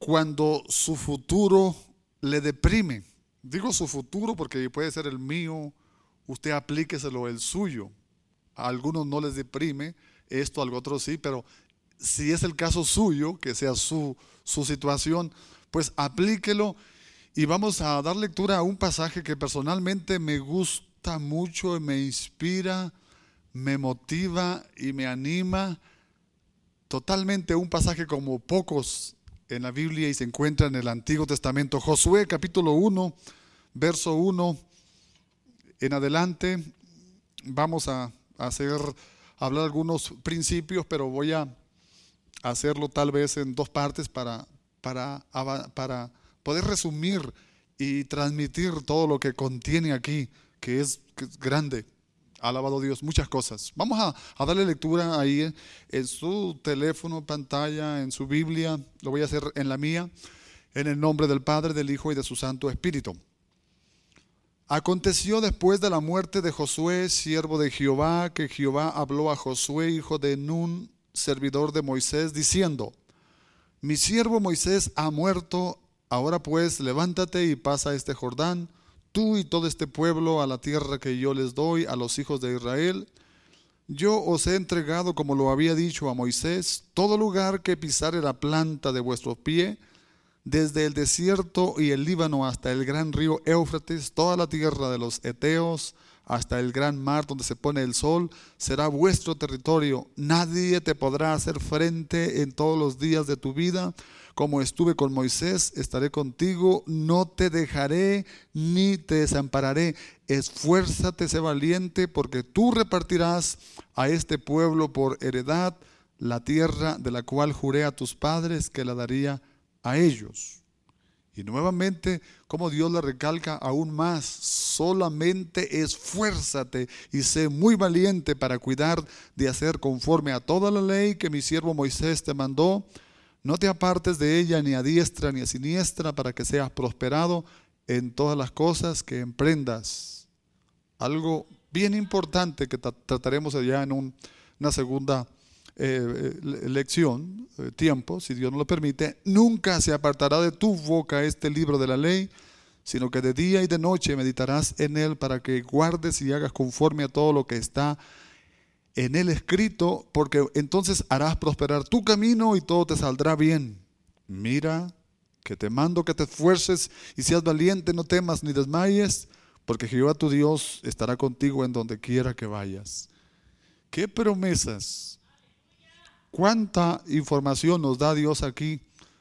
cuando su futuro le deprime. Digo su futuro porque puede ser el mío, usted aplíqueselo el suyo. A algunos no les deprime esto, a otros sí, pero si es el caso suyo, que sea su situación, pues aplíquelo. Y vamos a dar lectura a un pasaje que personalmente me gusta mucho y me inspira, me motiva y me anima. Totalmente un pasaje como pocos en la Biblia y se encuentra en el Antiguo Testamento. Josué capítulo 1, verso 1 en adelante. Vamos a hablar algunos principios, pero voy a hacerlo tal vez en dos partes para poder resumir y transmitir todo lo que contiene aquí, que es grande. Alabado Dios, muchas cosas. Vamos a darle lectura ahí en su teléfono, pantalla, en su Biblia. Lo voy a hacer en la mía, en el nombre del Padre, del Hijo y de su Santo Espíritu. Aconteció después de la muerte de Josué, siervo de Jehová, que Jehová habló a Josué, hijo de Nun, servidor de Moisés, diciendo: Mi siervo Moisés ha muerto, ahora pues levántate y pasa este Jordán, tú y todo este pueblo, a la tierra que yo les doy a los hijos de Israel. Yo os he entregado, como lo había dicho a Moisés, todo lugar que pisare la planta de vuestro pie, desde el desierto y el Líbano hasta el gran río Éufrates, toda la tierra de los heteos, hasta el gran mar donde se pone el sol, será vuestro territorio. Nadie te podrá hacer frente en todos los días de tu vida. Como estuve con Moisés, estaré contigo, no te dejaré ni te desampararé. Esfuérzate, sé valiente, porque tú repartirás a este pueblo por heredad la tierra de la cual juré a tus padres que la daría a ellos. Y nuevamente, como Dios le recalca aún más: solamente esfuérzate y sé muy valiente para cuidar de hacer conforme a toda la ley que mi siervo Moisés te mandó. No te apartes de ella ni a diestra ni a siniestra, para que seas prosperado en todas las cosas que emprendas. Algo bien importante que trataremos allá en una segunda lección, tiempo, si Dios nos lo permite. Nunca se apartará de tu boca este libro de la ley, sino que de día y de noche meditarás en él, para que guardes y hagas conforme a todo lo que está en él escrito, porque entonces harás prosperar tu camino y todo te saldrá bien. Mira que te mando que te esfuerces y seas valiente, no temas ni desmayes, porque Jehová tu Dios estará contigo en donde quiera que vayas. ¡Qué promesas! ¿Cuánta información nos da Dios aquí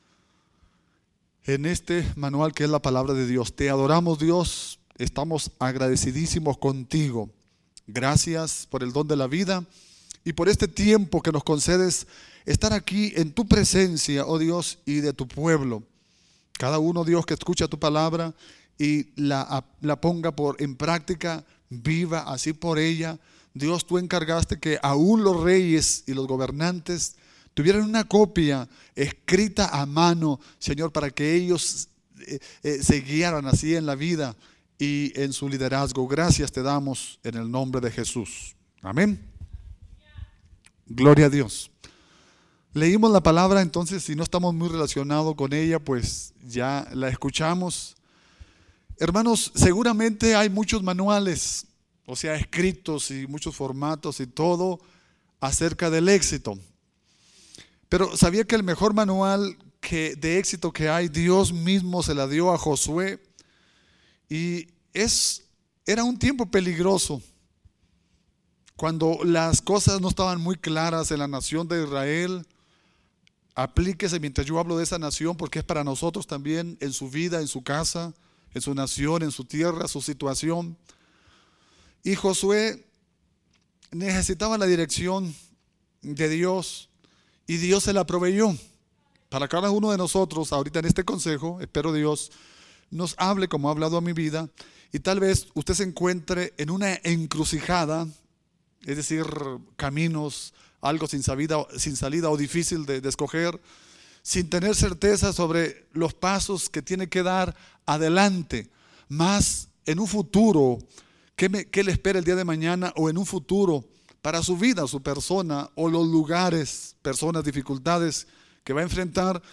en este manual que es la palabra de Dios? Te adoramos, Dios, estamos agradecidísimos contigo. Gracias por el don de la vida y por este tiempo que nos concedes estar aquí en tu presencia, oh Dios, y de tu pueblo. Cada uno, Dios, que escucha tu palabra y la ponga en práctica, viva así por ella. Dios, tú encargaste que aún los reyes y los gobernantes tuvieran una copia escrita a mano, Señor, para que ellos se guiaran así en la vida y en su liderazgo. Gracias te damos en el nombre de Jesús. Amén. Gloria a Dios. Leímos la palabra, entonces si no estamos muy relacionados con ella, pues ya la escuchamos. Hermanos, seguramente hay muchos manuales, o sea, escritos y muchos formatos y todo acerca del éxito. Pero ¿sabía que el mejor manual de éxito que hay, Dios mismo se la dio a Josué? Y era un tiempo peligroso, cuando las cosas no estaban muy claras en la nación de Israel. Aplíquese mientras yo hablo de esa nación, porque es para nosotros también, en su vida, en su casa, en su nación, en su tierra, su situación. Y Josué necesitaba la dirección de Dios y Dios se la proveyó. Para cada uno de nosotros, ahorita en este consejo, espero Dios nos hable como ha hablado a mi vida, y tal vez usted se encuentre en una encrucijada, es decir, caminos, algo sin salida o difícil de escoger, sin tener certeza sobre los pasos que tiene que dar adelante, más en un futuro, ¿qué le espera el día de mañana? O en un futuro para su vida, su persona, o los lugares, personas, dificultades que va a enfrentar.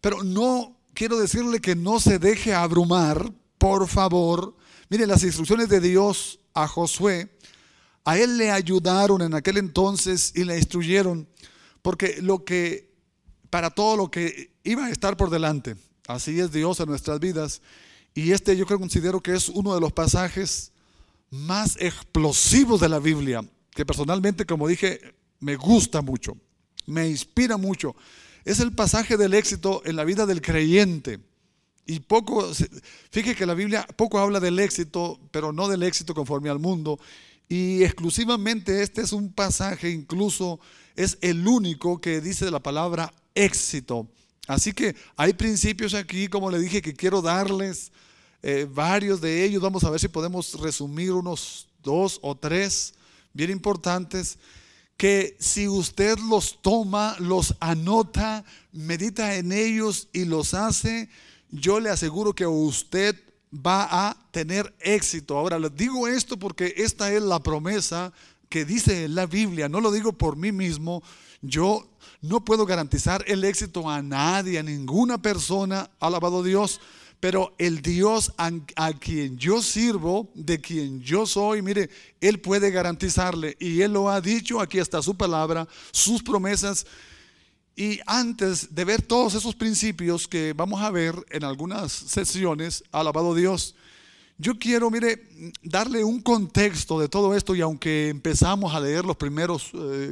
Pero no quiero decirle que no se deje abrumar, por favor. Mire, las instrucciones de Dios a Josué, a él le ayudaron en aquel entonces y le instruyeron, porque para todo lo que iba a estar por delante. Así es Dios en nuestras vidas. Y yo considero que es uno de los pasajes más explosivos de la Biblia, que personalmente, como dije, me gusta mucho, me inspira mucho. Es el pasaje del éxito en la vida del creyente. Y fíjese que la Biblia poco habla del éxito, pero no del éxito conforme al mundo. Y exclusivamente este es un pasaje, incluso es el único que dice la palabra éxito. Así que hay principios aquí, como le dije, que quiero darles varios de ellos. Vamos a ver si podemos resumir unos 2 o 3 bien importantes, que si usted los toma, los anota, medita en ellos y los hace, yo le aseguro que usted va a tener éxito. Ahora, les digo esto porque esta es la promesa que dice la Biblia. No lo digo por mí mismo. Yo no puedo garantizar el éxito a nadie, a ninguna persona, alabado Dios. Pero el Dios a quien yo sirvo, de quien yo soy, mire, Él puede garantizarle. Y Él lo ha dicho, aquí está su palabra, sus promesas. Y antes de ver todos esos principios que vamos a ver en algunas sesiones, alabado Dios, yo quiero, mire, darle un contexto de todo esto. Y aunque empezamos a leer los primeros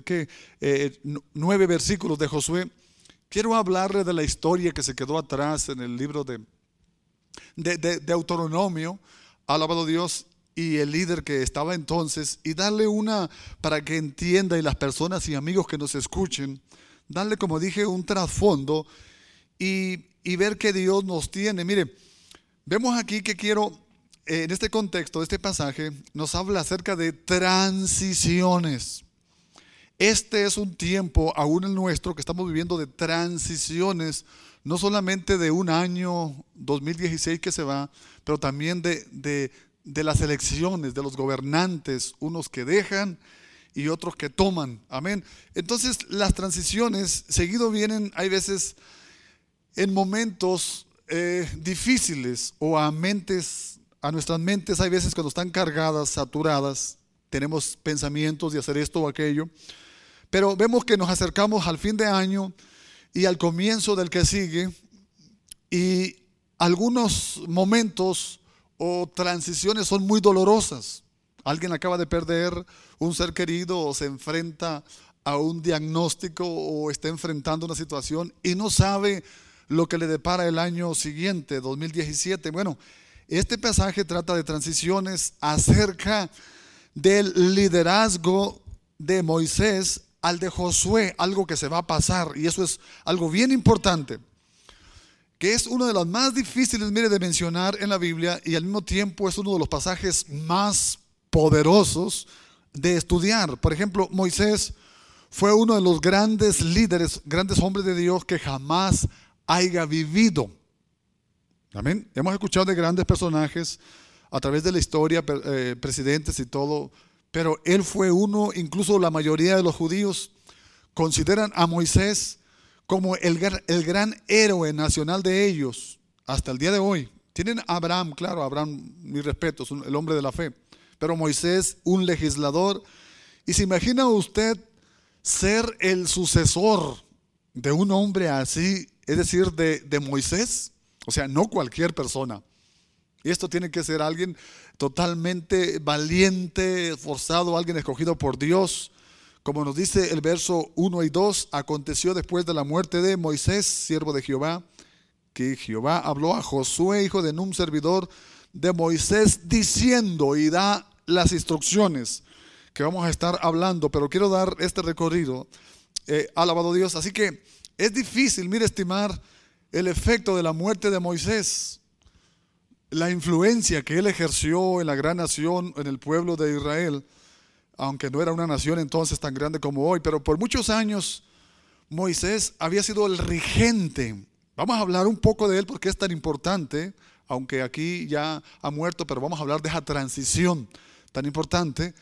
9 versículos de Josué, quiero hablarle de la historia que se quedó atrás en el libro de Deuteronomio, alabado Dios, y el líder que estaba entonces, y darle para que entienda, y las personas y amigos que nos escuchen, darle, como dije, un trasfondo y ver que Dios nos tiene. Mire, vemos aquí que en este contexto, este pasaje, nos habla acerca de transiciones. Este es un tiempo, aún el nuestro, que estamos viviendo de transiciones, no solamente de un año 2016 que se va, pero también de las elecciones, de los gobernantes, unos que dejan y otros que toman. Amén. Entonces las transiciones seguido vienen, hay veces en momentos difíciles, o a nuestras mentes hay veces cuando están cargadas, saturadas, tenemos pensamientos de hacer esto o aquello, pero vemos que nos acercamos al fin de año y al comienzo del que sigue, y algunos momentos o transiciones son muy dolorosas. Alguien acaba de perder un ser querido, o se enfrenta a un diagnóstico, o está enfrentando una situación y no sabe lo que le depara el año siguiente, 2017. Bueno, este pasaje trata de transiciones acerca del liderazgo de Moisés al de Josué, algo que se va a pasar, y eso es algo bien importante, que es uno de los más difíciles, mire, de mencionar en la Biblia, y al mismo tiempo es uno de los pasajes más poderosos de estudiar. Por ejemplo, Moisés fue uno de los grandes líderes, grandes hombres de Dios que jamás haya vivido. Amén. Hemos escuchado de grandes personajes a través de la historia, presidentes y todo, pero él fue uno. Incluso la mayoría de los judíos consideran a Moisés como el gran héroe nacional de ellos hasta el día de hoy. Tienen a Abraham, claro, Abraham, mis respetos, el hombre de la fe, pero Moisés, un legislador. Y se imagina usted ser el sucesor de un hombre así, es decir, de Moisés. O sea, no cualquier persona. Y esto tiene que ser alguien totalmente valiente, esforzado, alguien escogido por Dios. Como nos dice el verso 1 y 2, aconteció después de la muerte de Moisés, siervo de Jehová, que Jehová habló a Josué, hijo de Nun, servidor de Moisés, diciendo, y da las instrucciones que vamos a estar hablando, pero quiero dar este recorrido, alabado Dios. Así que es difícil, mire, estimar el efecto de la muerte de Moisés, la influencia que él ejerció en la gran nación, en el pueblo de Israel, aunque no era una nación entonces tan grande como hoy, pero por muchos años Moisés había sido el regente. Vamos a hablar un poco de él porque es tan importante, aunque aquí ya ha muerto, pero vamos a hablar de esa transición tan importante.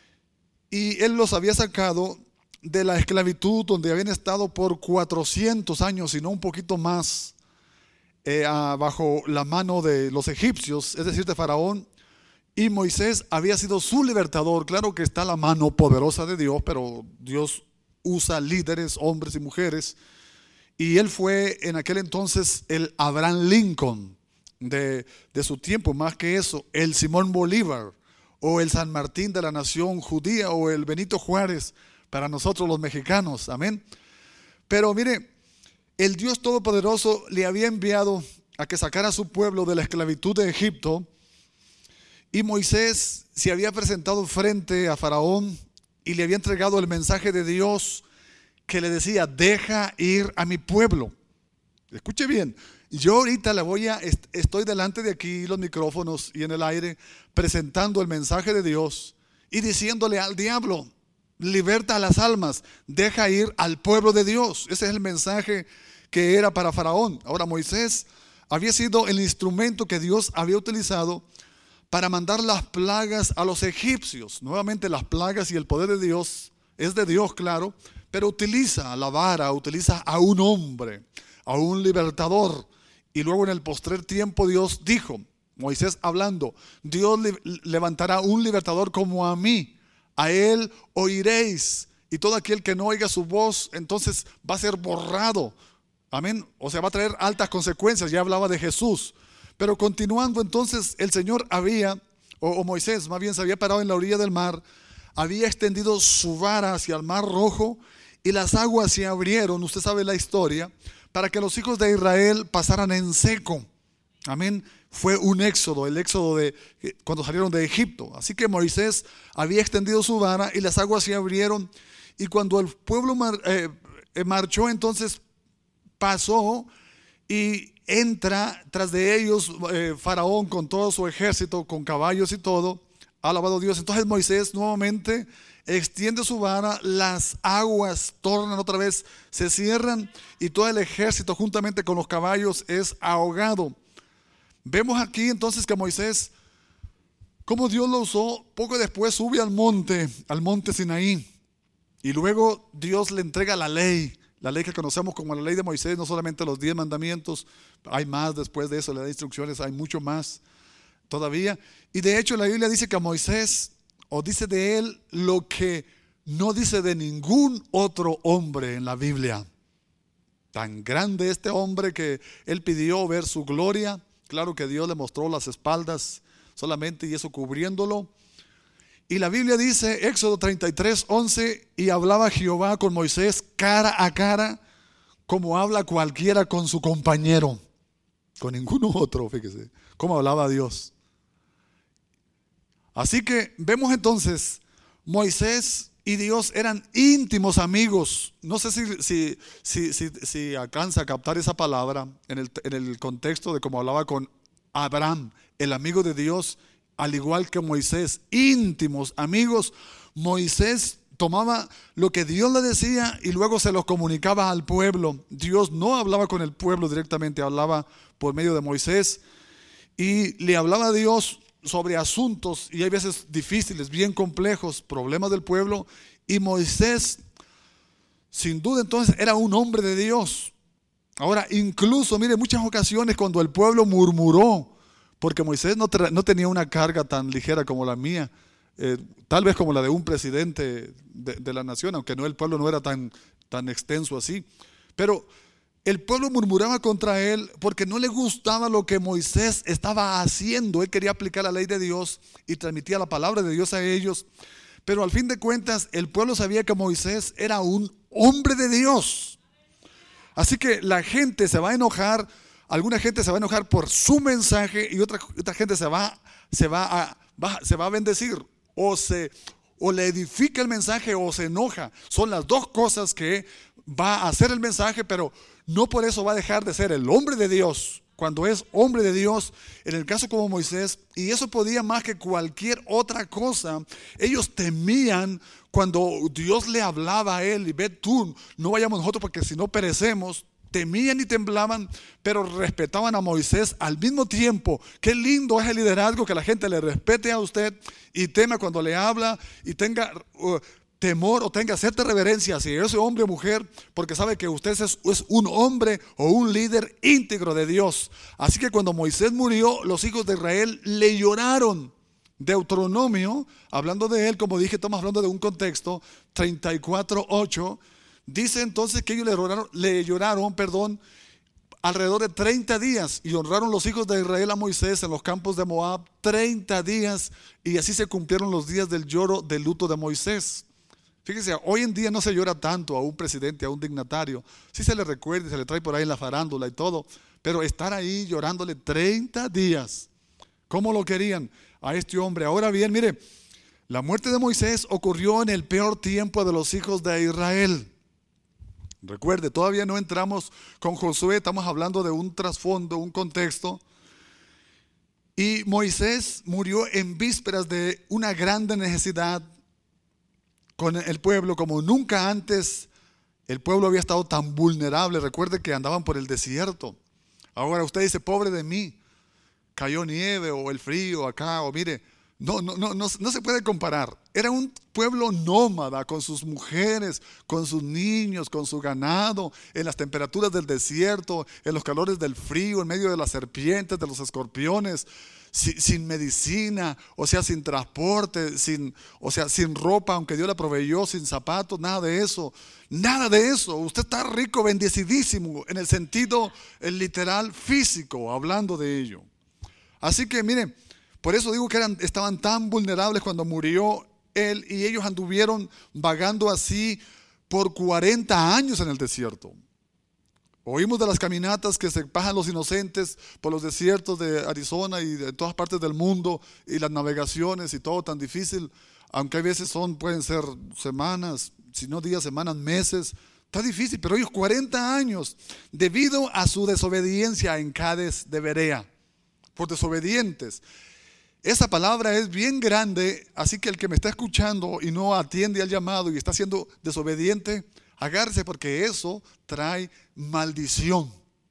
Y él los había sacado de la esclavitud, donde habían estado por 400 años, si no un poquito más, bajo la mano de los egipcios, es decir, de Faraón, y Moisés había sido su libertador. Claro que está la mano poderosa de Dios, pero Dios usa líderes, hombres y mujeres, y él fue en aquel entonces el Abraham Lincoln de su tiempo. Más que eso, el Simón Bolívar, o el San Martín de la nación judía, o el Benito Juárez para nosotros los mexicanos, amén. Pero mire, el Dios Todopoderoso le había enviado a que sacara a su pueblo de la esclavitud de Egipto, y Moisés se había presentado frente a Faraón y le había entregado el mensaje de Dios que le decía: deja ir a mi pueblo. Escuche bien, yo ahorita estoy delante de aquí los micrófonos y en el aire presentando el mensaje de Dios y diciéndole al diablo: liberta a las almas, deja ir al pueblo de Dios. Ese es el mensaje que era para Faraón. Ahora, Moisés había sido el instrumento que Dios había utilizado para mandar las plagas a los egipcios. Nuevamente, las plagas y el poder de Dios es de Dios, claro, pero utiliza la vara, utiliza a un hombre, a un libertador. Y luego en el postrer tiempo Dios dijo, Moisés hablando: Dios levantará un libertador como a mí, a él oiréis, y todo aquel que no oiga su voz entonces va a ser borrado. Amén. O sea, va a traer altas consecuencias. Ya hablaba de Jesús. Pero continuando, entonces el Señor o Moisés más bien, se había parado en la orilla del mar, había extendido su vara hacia el mar Rojo, y las aguas se abrieron, usted sabe la historia, para que los hijos de Israel pasaran en seco. Amén. Fue un éxodo, el éxodo de cuando salieron de Egipto. Así que Moisés había extendido su vara y las aguas se abrieron, y cuando el pueblo marchó, entonces pasó, y entra tras de ellos Faraón con todo su ejército, con caballos y todo. Alabado Dios. Entonces Moisés nuevamente extiende su vara, las aguas tornan otra vez, se cierran, y todo el ejército juntamente con los caballos es ahogado. Vemos aquí entonces que Moisés, como Dios lo usó, poco después sube al monte Sinaí, y luego Dios le entrega la ley que conocemos como la ley de Moisés. No solamente los 10 mandamientos, hay más después de eso, le da instrucciones, hay mucho más todavía. Y de hecho la Biblia dice que a Moisés, o dice de él lo que no dice de ningún otro hombre en la Biblia. Tan grande este hombre que él pidió ver su gloria. Claro que Dios le mostró las espaldas solamente, y eso cubriéndolo. Y la Biblia dice, Éxodo 33:11, y hablaba Jehová con Moisés cara a cara, como habla cualquiera con su compañero, con ninguno otro. Fíjese cómo hablaba Dios. Así que vemos entonces, Moisés y Dios eran íntimos amigos. No sé si alcanza a captar esa palabra en el contexto de cómo hablaba con Abraham, el amigo de Dios, al igual que Moisés, íntimos amigos. Moisés tomaba lo que Dios le decía y luego se los comunicaba al pueblo. Dios no hablaba con el pueblo directamente, hablaba por medio de Moisés, y le hablaba a Dios sobre asuntos, y hay veces difíciles, bien complejos, problemas del pueblo. Y Moisés, sin duda entonces, era un hombre de Dios. Ahora, incluso, mire, muchas ocasiones cuando el pueblo murmuró, porque Moisés no tenía una carga tan ligera como la mía, tal vez como la de un presidente de la nación, aunque el pueblo no era tan extenso así. Pero el pueblo murmuraba contra él porque no le gustaba lo que Moisés estaba haciendo. Él quería aplicar la ley de Dios y transmitía la palabra de Dios a ellos. Pero al fin de cuentas, el pueblo sabía que Moisés era un hombre de Dios. Así que la gente se va a enojar. Alguna gente se va a enojar por su mensaje, y otra gente se va a bendecir, o le edifica el mensaje o se enoja. Son las dos cosas que va a hacer el mensaje, pero no por eso va a dejar de ser el hombre de Dios. Cuando es hombre de Dios, en el caso como Moisés, y eso podía más que cualquier otra cosa, ellos temían cuando Dios le hablaba a él: y ve tú, no vayamos nosotros porque si no perecemos. Temían y temblaban, pero respetaban a Moisés al mismo tiempo. Qué lindo es el liderazgo, que la gente le respete a usted y tema cuando le habla, y tenga temor o tenga cierta reverencia hacia ese hombre o mujer, porque sabe que usted es un hombre o un líder íntegro de Dios. Así que cuando Moisés murió, los hijos de Israel le lloraron. Deuteronomio, hablando de él, como dije, estamos hablando de un contexto, 34:8, dice entonces que ellos le lloraron, alrededor de 30 días, y honraron los hijos de Israel a Moisés en los campos de Moab 30 días, y así se cumplieron los días del lloro, del luto de Moisés. Fíjese, hoy en día no se llora tanto a un presidente, a un dignatario. Sí se le recuerda, se le trae por ahí en la farándula y todo, pero estar ahí llorándole 30 días, ¿cómo lo querían a este hombre? Ahora bien, mire, la muerte de Moisés ocurrió en el peor tiempo de los hijos de Israel. Recuerde, todavía no entramos con Josué, estamos hablando de un trasfondo, un contexto. Y Moisés murió en vísperas de una grande necesidad con el pueblo, como nunca antes el pueblo había estado tan vulnerable. Recuerde que andaban por el desierto. Ahora usted dice, pobre de mí, cayó nieve o el frío acá, o mire, no se puede comparar. Era un pueblo nómada, con sus mujeres, con sus niños, con su ganado, en las temperaturas del desierto, en los calores del frío, en medio de las serpientes, de los escorpiones, sin medicina, o sea, sin transporte, sin ropa, aunque Dios la proveyó, sin zapatos, nada de eso. Nada de eso. Usted está rico, bendecidísimo, en el sentido literal, físico, hablando de ello. Así que miren, por eso digo que estaban tan vulnerables cuando murió él, y ellos anduvieron vagando así por 40 años en el desierto. Oímos de las caminatas que se pasan los inocentes por los desiertos de Arizona y de todas partes del mundo, y las navegaciones y todo tan difícil, aunque hay veces pueden ser semanas, si no días, semanas, meses. Está difícil, pero ellos 40 años debido a su desobediencia en Cades de Berea, por desobedientes. Esa palabra es bien grande, así que el que me está escuchando y no atiende al llamado y está siendo desobediente, agárrese, porque eso trae maldición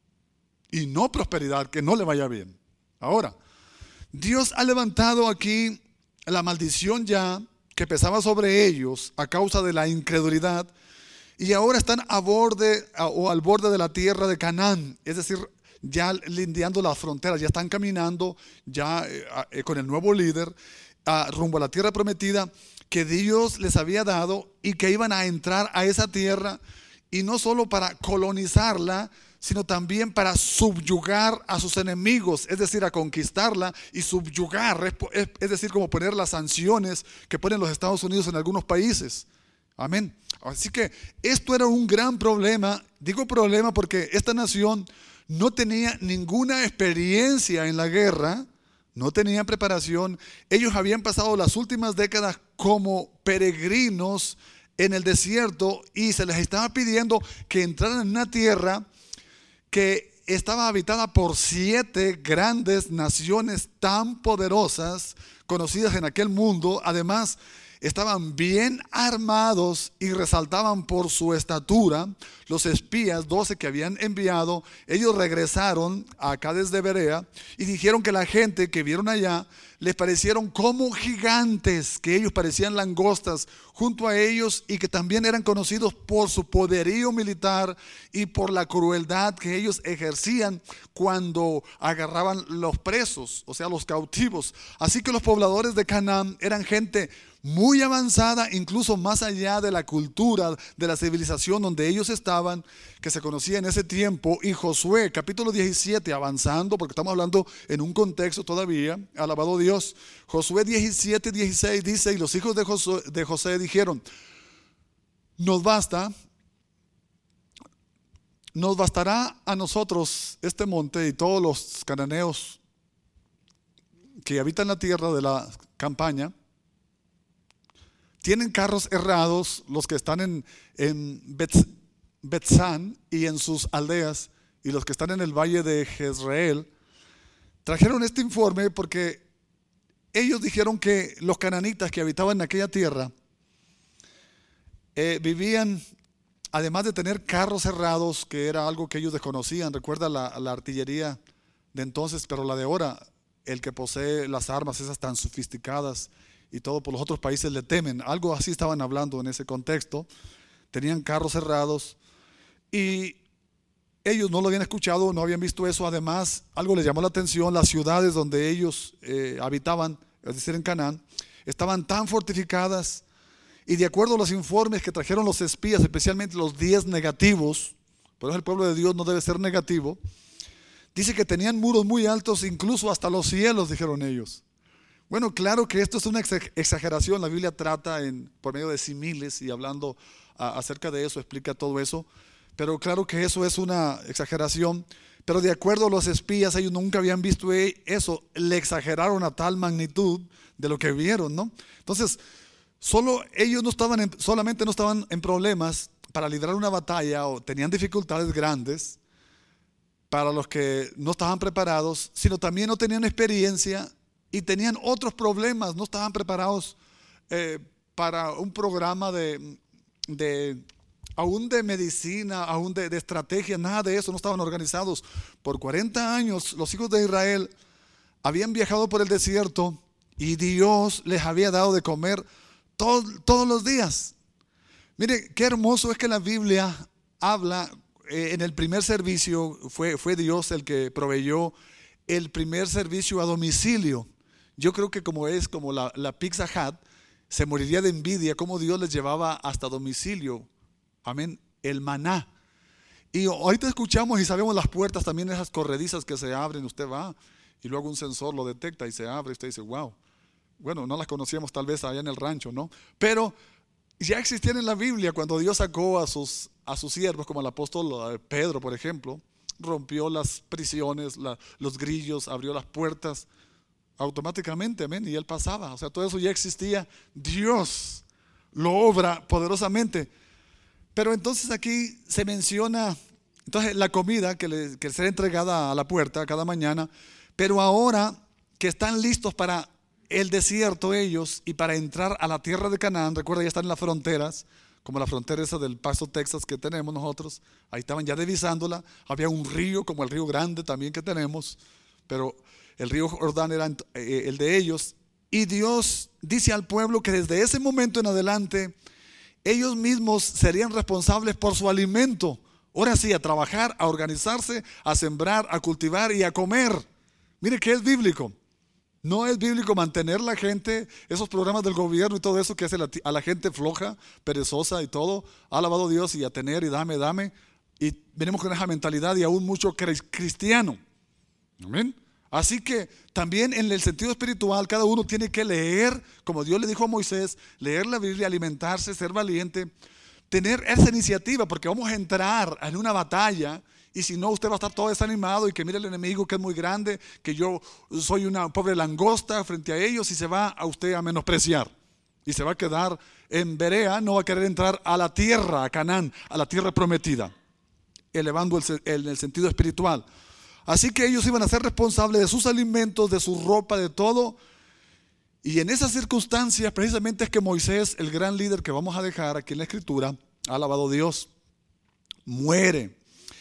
y no prosperidad, que no le vaya bien. Ahora, Dios ha levantado aquí la maldición ya que pesaba sobre ellos a causa de la incredulidad, y ahora están al borde de la tierra de Canaán, es decir, ya lindeando las fronteras, ya están caminando ya con el nuevo líder rumbo a la tierra prometida que Dios les había dado, y que iban a entrar a esa tierra, y no solo para colonizarla, sino también para subyugar a sus enemigos, es decir, a conquistarla y subyugar, es decir, como poner las sanciones que ponen los Estados Unidos en algunos países. Amén. Así que esto era un gran problema. Digo problema porque esta nación no tenía ninguna experiencia en la guerra, no tenían preparación. Ellos habían pasado las últimas décadas como peregrinos en el desierto, y se les estaba pidiendo que entraran en una tierra que estaba habitada por 7 grandes naciones tan poderosas, conocidas en aquel mundo. Además, estaban bien armados y resaltaban por su estatura. Los espías, 12 que habían enviado, ellos regresaron acá desde Berea y dijeron que la gente que vieron allá les parecieron como gigantes, que ellos parecían langostas junto a ellos, y que también eran conocidos por su poderío militar y por la crueldad que ellos ejercían cuando agarraban los presos, o sea, los cautivos. Así que los pobladores de Canaán eran gente muy avanzada, incluso más allá de la cultura, de la civilización donde ellos estaban, que se conocía en ese tiempo. Y Josué, capítulo 17, avanzando, porque estamos hablando en un contexto todavía, alabado Dios. Josué 17, 16 dice: y los hijos de José dijeron: nos bastará a nosotros este monte y todos los cananeos que habitan la tierra de la campaña. Tienen carros errados los que están en Betzán y en sus aldeas, y los que están en el valle de Jezreel. Trajeron este informe porque ellos dijeron que los cananitas que habitaban en aquella tierra vivían, además de tener carros errados, que era algo que ellos desconocían. Recuerda la artillería de entonces, pero la de ahora, el que posee las armas esas tan sofisticadas y todo por los otros países le temen. Algo así estaban hablando en ese contexto. Tenían carros cerrados y ellos no lo habían escuchado, no habían visto eso. Además, algo les llamó la atención: las ciudades donde ellos habitaban, es decir, en Canaán, estaban tan fortificadas, y de acuerdo a los informes que trajeron los espías, especialmente los 10 negativos, por eso el pueblo de Dios no debe ser negativo, dice que tenían muros muy altos, incluso hasta los cielos, dijeron ellos. Bueno, claro que esto es una exageración. La Biblia trata por medio de símiles y hablando acerca de eso, explica todo eso. Pero claro que eso es una exageración. Pero de acuerdo a los espías, ellos nunca habían visto eso. Le exageraron a tal magnitud de lo que vieron, ¿no? Entonces, ellos solamente no estaban en problemas para librar una batalla, o tenían dificultades grandes para los que no estaban preparados, sino también no tenían experiencia y tenían otros problemas. No estaban preparados para un programa aún de medicina, aún de estrategia, nada de eso. No estaban organizados. Por 40 años los hijos de Israel habían viajado por el desierto y Dios les había dado de comer todos los días. Mire, qué hermoso es que la Biblia habla. En el primer servicio fue Dios el que proveyó el primer servicio a domicilio. Yo creo que como la Pizza Hut, se moriría de envidia cómo Dios les llevaba hasta domicilio. Amén. El maná. Y ahorita escuchamos y sabemos las puertas también, esas corredizas que se abren. Usted va y luego un sensor lo detecta y se abre. Usted dice, wow. Bueno, no las conocíamos tal vez allá en el rancho, ¿no? Pero ya existían en la Biblia cuando Dios sacó a sus siervos, como el apóstol Pedro, por ejemplo. Rompió las prisiones, los grillos, abrió las puertas automáticamente, amén, y él pasaba. O sea, todo eso ya existía. Dios lo obra poderosamente. Pero entonces aquí se menciona la comida que será entregada a la puerta cada mañana. Pero ahora que están listos para el desierto ellos y para entrar a la tierra de Canaán, recuerda, ya están en las fronteras, como la frontera esa del Paso, Texas, que tenemos nosotros. Ahí estaban ya divisándola. Había un río, como el río Grande también que tenemos, pero el río Jordán era el de ellos. Y Dios dice al pueblo que desde ese momento en adelante ellos mismos serían responsables por su alimento. Ahora sí, a trabajar, a organizarse, a sembrar, a cultivar y a comer. Mire que es bíblico. No es bíblico mantener la gente, esos programas del gobierno y todo eso que hace a la gente floja, perezosa y todo. Ha alabado a Dios y a tener y dame. Y venimos con esa mentalidad, y aún mucho cristiano. Amén. Así que también en el sentido espiritual, cada uno tiene que leer, como Dios le dijo a Moisés, leer la Biblia, alimentarse, ser valiente, tener esa iniciativa, porque vamos a entrar en una batalla. Y si no, usted va a estar todo desanimado y que mire el enemigo que es muy grande, que yo soy una pobre langosta frente a ellos, y se va a usted a menospreciar. Y se va a quedar en Berea, no va a querer entrar a la tierra, a Canaán, a la tierra prometida, elevando el sentido espiritual. Así que ellos iban a ser responsables de sus alimentos, de su ropa, de todo. Y en esas circunstancias precisamente es que Moisés, el gran líder que vamos a dejar aquí en la Escritura, ha alabado a Dios, muere.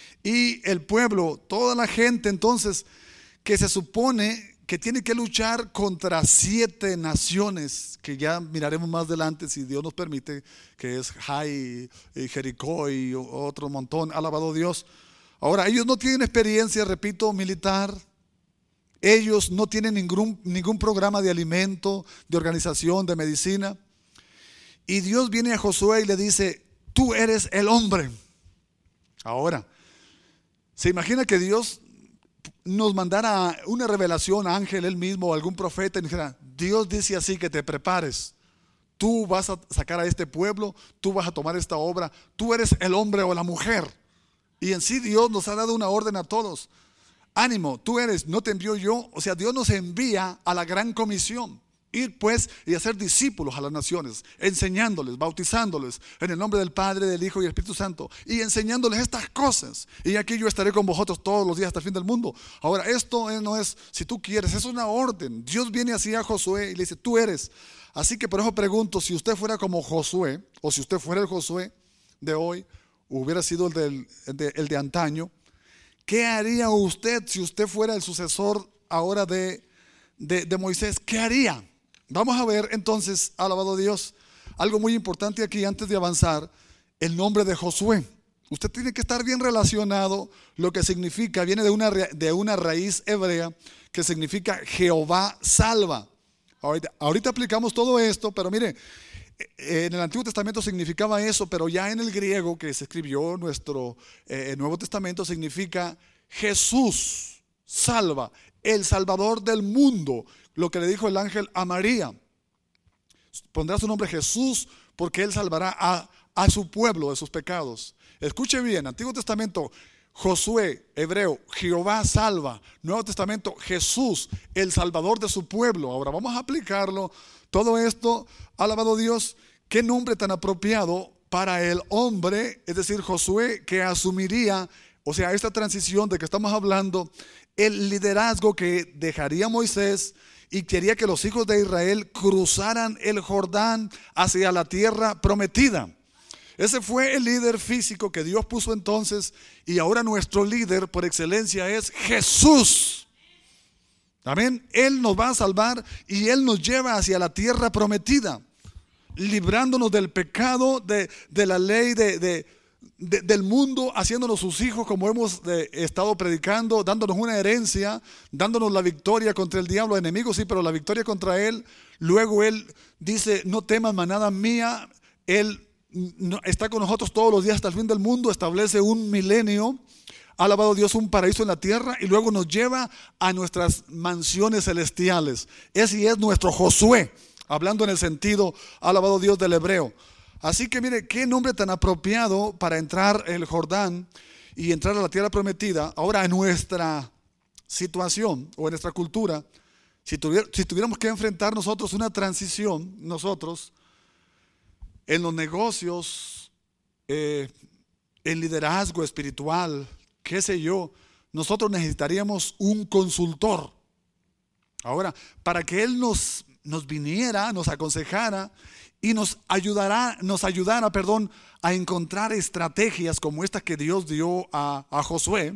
Y el pueblo, toda la gente entonces, que se supone que tiene que luchar contra 7 naciones, que ya miraremos más adelante si Dios nos permite, que es Jai, y Jericó y otro montón, alabado Dios. Ahora, ellos no tienen experiencia, repito, militar. Ellos no tienen ningún programa de alimento, de organización, de medicina. Y Dios viene a Josué y le dice, tú eres el hombre. Ahora, ¿se imagina que Dios nos mandara una revelación, ángel, él mismo, o algún profeta, y dijera, Dios dice así, que te prepares? Tú vas a sacar a este pueblo, tú vas a tomar esta obra, tú eres el hombre o la mujer. Y en sí Dios nos ha dado una orden a todos. Ánimo, tú eres, no te envío yo. O sea, Dios nos envía a la gran comisión. Ir pues y hacer discípulos a las naciones, enseñándoles, bautizándoles en el nombre del Padre, del Hijo y del Espíritu Santo, y enseñándoles estas cosas. Y aquí yo estaré con vosotros todos los días hasta el fin del mundo. Ahora, esto no es si tú quieres, es una orden. Dios viene así a Josué y le dice, tú eres. Así que por eso pregunto, si usted fuera como Josué, o si usted fuera el Josué de hoy, hubiera sido el de antaño, ¿qué haría usted si usted fuera el sucesor ahora de Moisés? ¿Qué haría? Vamos a ver entonces, alabado Dios, algo muy importante aquí antes de avanzar, el nombre de Josué. Usted tiene que estar bien relacionado lo que significa, viene de una raíz hebrea que significa Jehová salva. Ahorita aplicamos todo esto, pero mire, en el Antiguo Testamento significaba eso, pero ya en el griego que se escribió nuestro Nuevo Testamento significa Jesús salva, el Salvador del mundo. Lo que le dijo el ángel a María, pondrá su nombre Jesús porque Él salvará a su pueblo de sus pecados. Escuche bien, Antiguo Testamento, Josué, hebreo, Jehová salva. Nuevo Testamento, Jesús, el Salvador de su pueblo. Ahora vamos a aplicarlo, todo esto, alabado Dios, qué nombre tan apropiado para el hombre, es decir, Josué, que asumiría, o sea, esta transición de que estamos hablando, el liderazgo que dejaría Moisés y quería que los hijos de Israel cruzaran el Jordán hacia la tierra prometida. Ese fue el líder físico que Dios puso entonces, y ahora nuestro líder por excelencia es Jesús. Amén. Él nos va a salvar y Él nos lleva hacia la tierra prometida, librándonos del pecado, de la ley, del mundo, haciéndonos sus hijos, como hemos estado predicando, dándonos una herencia, dándonos la victoria contra el diablo, enemigo sí, pero la victoria contra él. Luego Él dice: no temas, manada mía. Él está con nosotros todos los días hasta el fin del mundo, establece un milenio, alabado Dios, un paraíso en la tierra, y luego nos lleva a nuestras mansiones celestiales. Ese es nuestro Josué, hablando en el sentido, alabado Dios, del hebreo. Así que mire, qué nombre tan apropiado para entrar el Jordán y entrar a la tierra prometida. Ahora, en nuestra situación o en nuestra cultura, si tuviéramos que enfrentar nosotros una transición, nosotros, en los negocios, en liderazgo espiritual, qué sé yo, nosotros necesitaríamos un consultor. Ahora, para que Él nos viniera, nos aconsejara y nos ayudara, a encontrar estrategias como estas que Dios dio a Josué,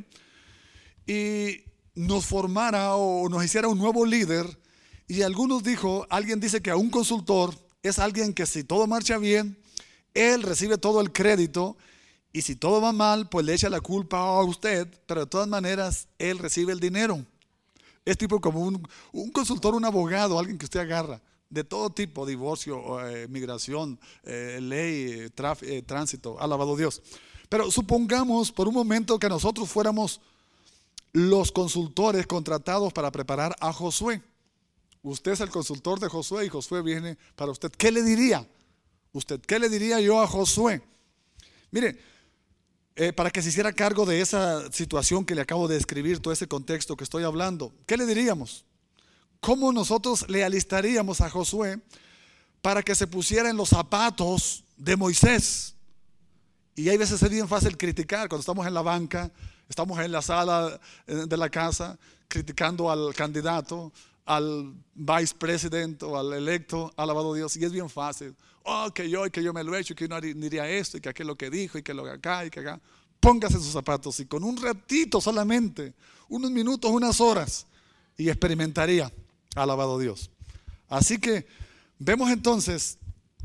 y nos formara o nos hiciera un nuevo líder. Y alguien dice que a un consultor es alguien que, si todo marcha bien, él recibe todo el crédito, y si todo va mal, pues le echa la culpa a usted, pero de todas maneras él recibe el dinero. Es tipo como un consultor, un abogado, alguien que usted agarra de todo tipo: divorcio, migración, ley, tránsito, alabado Dios. Pero supongamos por un momento que nosotros fuéramos los consultores contratados para preparar a Josué. Usted es el consultor de Josué y Josué viene para usted. ¿Qué le diría usted? ¿Qué le diría yo a Josué? Mire, para que se hiciera cargo de esa situación que le acabo de describir, todo ese contexto que estoy hablando, ¿qué le diríamos? ¿Cómo nosotros le alistaríamos a Josué para que se pusiera en los zapatos de Moisés? Y hay veces es bien fácil criticar cuando estamos en la banca, estamos en la sala de la casa, criticando al candidato, al vicepresidente o al electo, alabado Dios, y es bien fácil. Que yo me lo he hecho, que yo no diría esto, y que aquel lo que dijo, y que lo que acá, y que acá. Póngase sus zapatos y con un ratito solamente, unos minutos, unas horas, y experimentaría, alabado Dios. Así que vemos entonces,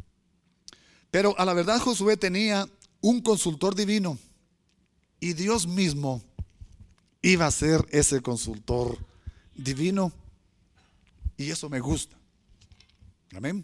pero a la verdad Josué tenía un consultor divino, y Dios mismo iba a ser ese consultor divino. Y eso me gusta. Amén.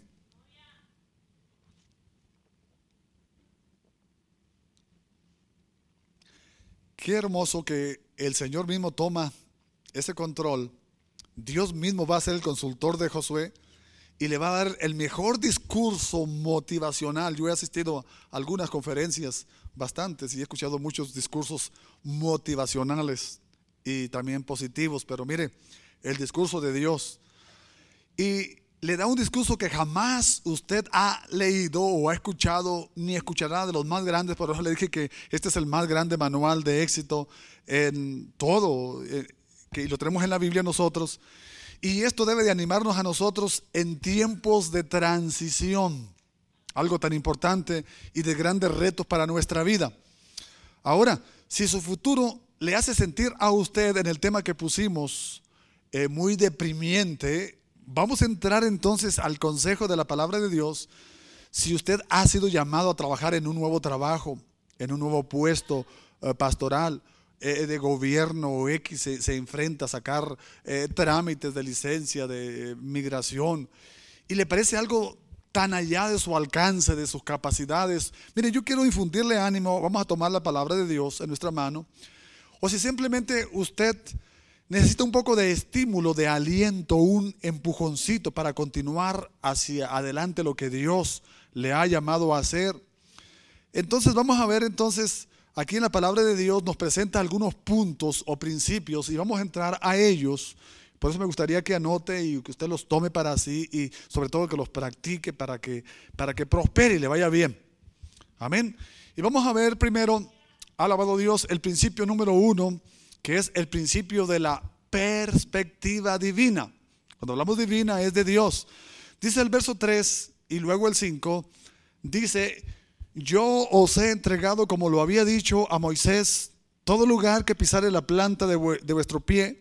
Qué hermoso que el Señor mismo toma ese control. Dios mismo va a ser el consultor de Josué y le va a dar el mejor discurso motivacional. Yo he asistido a algunas conferencias, bastantes, y he escuchado muchos discursos motivacionales y también positivos. Pero mire, el discurso de Dios, y le da un discurso que jamás usted ha leído o ha escuchado, ni escuchará, de los más grandes. Por eso le dije que este es el más grande manual de éxito en todo, que lo tenemos en la Biblia nosotros. Y esto debe de animarnos a nosotros en tiempos de transición, algo tan importante y de grandes retos para nuestra vida. Ahora, si su futuro le hace sentir a usted, en el tema que pusimos, muy deprimiente, vamos a entrar entonces al consejo de la palabra de Dios. Si usted ha sido llamado a trabajar en un nuevo trabajo, en un nuevo puesto pastoral, de gobierno o X, se enfrenta a sacar trámites de licencia, de migración, y le parece algo tan allá de su alcance, de sus capacidades. Mire, yo quiero infundirle ánimo. Vamos a tomar la palabra de Dios en nuestra mano. O si simplemente usted necesita un poco de estímulo, de aliento, un empujoncito para continuar hacia adelante lo que Dios le ha llamado a hacer. Entonces vamos a ver aquí en la palabra de Dios nos presenta algunos puntos o principios y vamos a entrar a ellos. Por eso me gustaría que anote y que usted los tome para sí y sobre todo que los practique para que prospere y le vaya bien. Amén. Y vamos a ver primero, alabado Dios, el principio número 1, que es el principio de la perspectiva divina. Cuando hablamos divina es de Dios. Dice el verso 3 y luego el 5, dice: yo os he entregado, como lo había dicho a Moisés, todo lugar que pisare la planta de vuestro pie.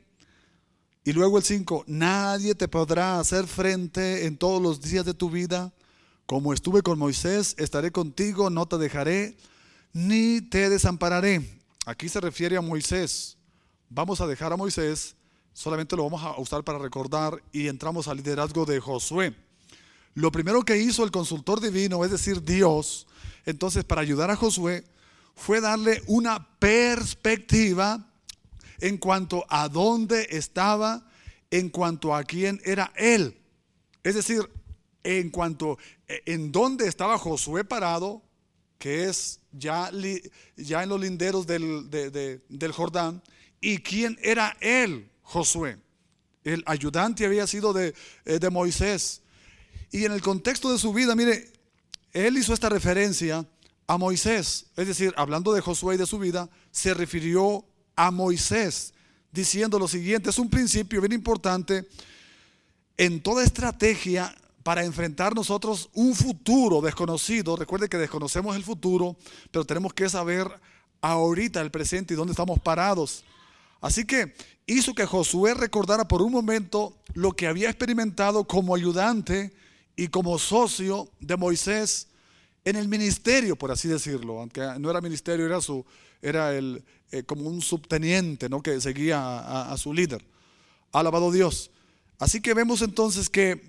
Y luego el 5, nadie te podrá hacer frente en todos los días de tu vida. Como estuve con Moisés, estaré contigo, no te dejaré, ni te desampararé. Aquí se refiere a Moisés. Vamos a dejar a Moisés, solamente lo vamos a usar para recordar y entramos al liderazgo de Josué. Lo primero que hizo el consultor divino, es decir, Dios, entonces para ayudar a Josué, fue darle una perspectiva en cuanto a dónde estaba, en cuanto a quién era él. Es decir, en cuanto en dónde estaba Josué parado, que es ya en los linderos del Jordán, y quién era él, Josué. El ayudante había sido de Moisés. Y en el contexto de su vida, mire, él hizo esta referencia a Moisés. Es decir, hablando de Josué y de su vida, se refirió a Moisés, diciendo lo siguiente. Es un principio bien importante en toda estrategia para enfrentar nosotros un futuro desconocido. Recuerde que desconocemos el futuro, pero tenemos que saber ahorita el presente y dónde estamos parados. Así que hizo que Josué recordara por un momento lo que había experimentado como ayudante y como socio de Moisés en el ministerio, por así decirlo, aunque no era ministerio, era como un subteniente, ¿no?, que seguía a su líder. Alabado Dios. Así que vemos entonces que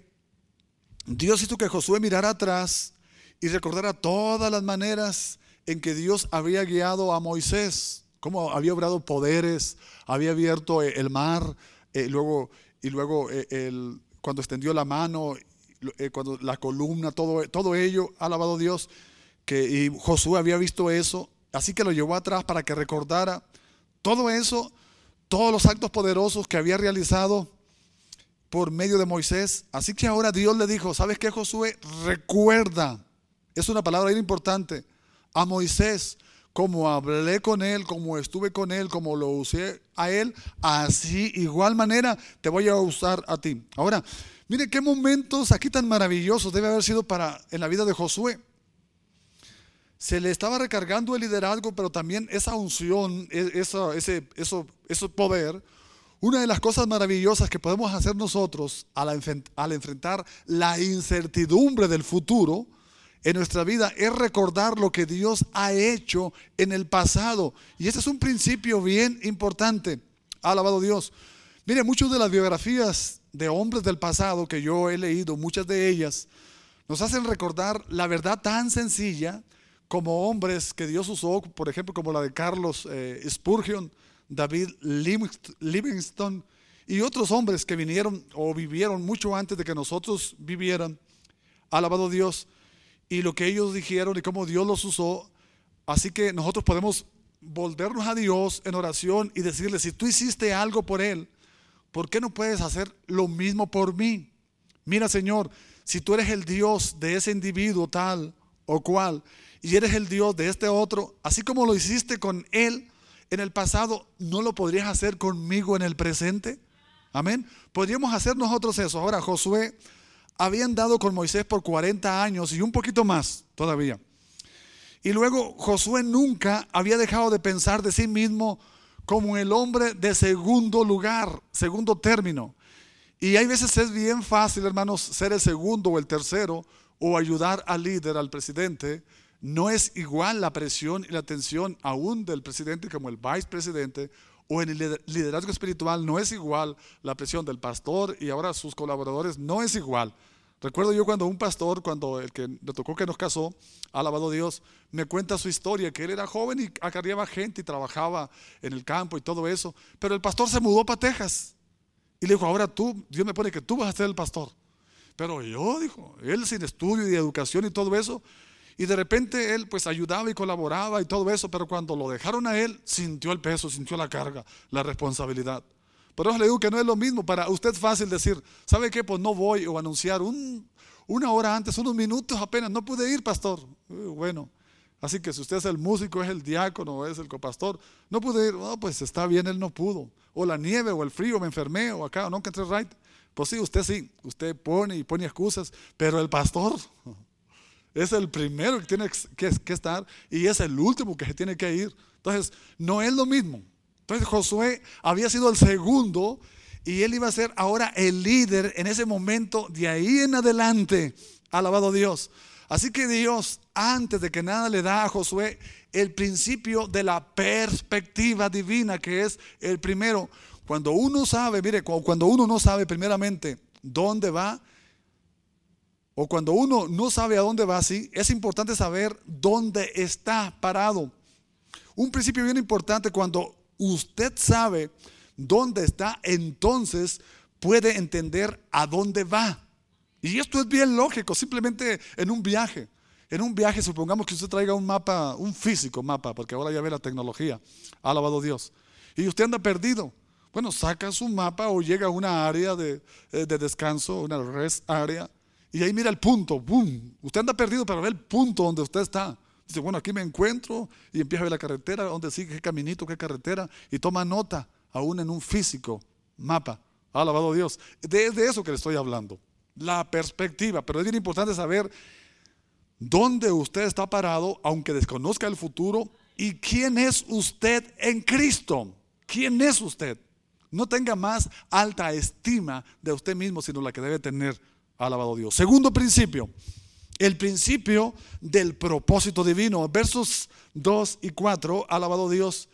Dios hizo que Josué mirara atrás y recordara todas las maneras en que Dios había guiado a Moisés, cómo había obrado poderes, había abierto el mar, luego cuando extendió la mano, cuando la columna, todo ello, alabado Dios, y Josué había visto eso. Así que lo llevó atrás para que recordara todo eso, todos los actos poderosos que había realizado por medio de Moisés. Así que ahora Dios le dijo: ¿sabes qué, Josué? Recuerda, es una palabra bien importante, a Moisés, como hablé con él, como estuve con él, como lo usé a él, así igual manera te voy a usar a ti. Ahora, mire qué momentos aquí tan maravillosos debe haber sido en la vida de Josué. Se le estaba recargando el liderazgo, pero también esa unción, ese poder. Una de las cosas maravillosas que podemos hacer nosotros al enfrentar la incertidumbre del futuro en nuestra vida es recordar lo que Dios ha hecho en el pasado. Y ese es un principio bien importante. Alabado Dios. Mire, muchas de las biografías de hombres del pasado que yo he leído, muchas de ellas nos hacen recordar la verdad tan sencilla como hombres que Dios usó, por ejemplo, como la de Carlos Spurgeon, David Livingstone y otros hombres que vinieron o vivieron mucho antes de que nosotros vivieran. Alabado Dios. Y lo que ellos dijeron y cómo Dios los usó. Así que nosotros podemos volvernos a Dios en oración y decirle: si tú hiciste algo por él, ¿por qué no puedes hacer lo mismo por mí? Mira, Señor, si tú eres el Dios de ese individuo tal o cual, y eres el Dios de este otro, así como lo hiciste con él en el pasado, ¿no lo podrías hacer conmigo en el presente? Amén. Podríamos hacer nosotros eso. Ahora, Josué había andado con Moisés por 40 años y un poquito más todavía. Y luego Josué nunca había dejado de pensar de sí mismo como el hombre de segundo lugar, segundo término. Y hay veces es bien fácil, hermanos, ser el segundo o el tercero o ayudar al líder, al presidente. No es igual la presión y la atención aún del presidente como el vicepresidente, o en el liderazgo espiritual no es igual la presión del pastor y ahora sus colaboradores, no es igual. Recuerdo yo cuando un pastor, cuando el que le tocó que nos casó, alabado Dios, me cuenta su historia, que él era joven y acarreaba gente y trabajaba en el campo y todo eso, pero el pastor se mudó para Texas y le dijo, ahora tú, Dios me pone que tú vas a ser el pastor. Pero yo, dijo, él sin estudio y educación y todo eso, y de repente él pues ayudaba y colaboraba y todo eso, pero cuando lo dejaron a él, sintió el peso, sintió la carga, la responsabilidad. Por eso le digo que no es lo mismo. Para usted es fácil decir, ¿sabe qué? Pues no voy, o anunciar una hora antes, unos minutos apenas, no pude ir, pastor. Bueno, así que si usted es el músico, es el diácono, es el copastor, no pude ir, pues está bien, él no pudo. O la nieve, o el frío, me enfermé, o acá, no encontré right. Pues sí, usted pone excusas, pero el pastor es el primero que tiene que estar y es el último que se tiene que ir. Entonces, no es lo mismo. Entonces, Josué había sido el segundo y él iba a ser ahora el líder en ese momento, de ahí en adelante. Alabado Dios. Así que Dios, antes de que nada, le da a Josué el principio de la perspectiva divina, que es el primero. Cuando uno sabe, mire, cuando uno no sabe primeramente dónde va, o cuando uno no sabe a dónde va, sí, es importante saber dónde está parado. Un principio bien importante: cuando usted sabe dónde está, entonces puede entender a dónde va. Y esto es bien lógico. Simplemente en un viaje, supongamos que usted traiga un mapa, un físico mapa, porque ahora ya ve la tecnología, alabado Dios, y usted anda perdido. Bueno, saca su mapa o llega a una área de descanso, una rest area, y ahí mira el punto, boom. Usted anda perdido, pero ve el punto donde usted está. Dice, bueno, aquí me encuentro, y empieza a ver la carretera, dónde sigue, qué caminito, qué carretera, y toma nota, aún en un físico mapa. Alabado Dios. De eso que le estoy hablando, la perspectiva. Pero es bien importante saber dónde usted está parado, aunque desconozca el futuro, y quién es usted en Cristo. ¿Quién es usted? No tenga más alta estima de usted mismo, sino la que debe tener. Alabado Dios. Segundo principio, el principio del propósito divino. Versos 2 y 4, alabado Dios,